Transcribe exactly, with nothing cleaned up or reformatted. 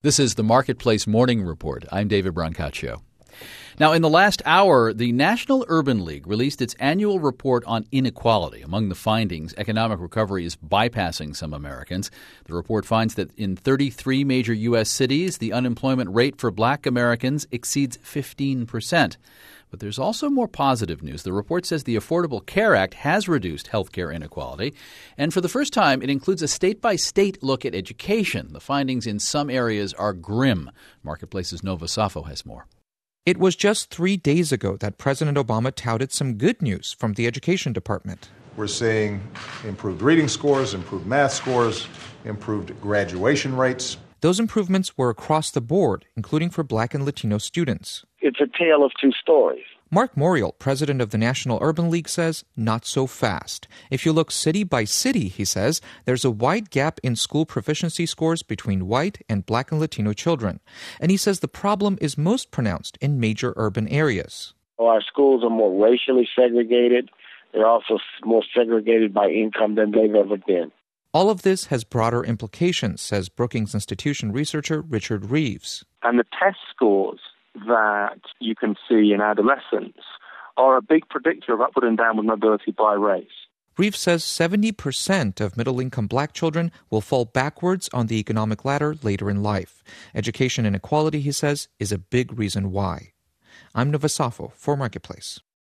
This is the Marketplace Morning Report. I'm David Brancaccio. Now, in the last hour, the National Urban League released its annual report on inequality. Among the findings, economic recovery is bypassing some Americans. The report finds that in thirty-three major U S cities, the unemployment rate for black Americans exceeds fifteen percent. But there's also more positive news. The report says the Affordable Care Act has reduced health care inequality. And for the first time, it includes a state-by-state look at education. The findings in some areas are grim. Marketplace's Nova Safo has more. It was just three days ago that President Obama touted some good news from the Education Department. We're seeing improved reading scores, improved math scores, improved graduation rates. Those improvements were across the board, including for Black and Latino students. It's a tale of two stories. Mark Morial, president of the National Urban League, says not so fast. If you look city by city, he says, there's a wide gap in school proficiency scores between white and Black and Latino children. And he says the problem is most pronounced in major urban areas. Our schools are more racially segregated. They're also more segregated by income than they've ever been. All of this has broader implications, says Brookings Institution researcher Richard Reeves. And the test scores that you can see in adolescence are a big predictor of upward and downward mobility by race. Reeves says seventy percent of middle-income black children will fall backwards on the economic ladder later in life. Education inequality, he says, is a big reason why. I'm Nova Safo for Marketplace.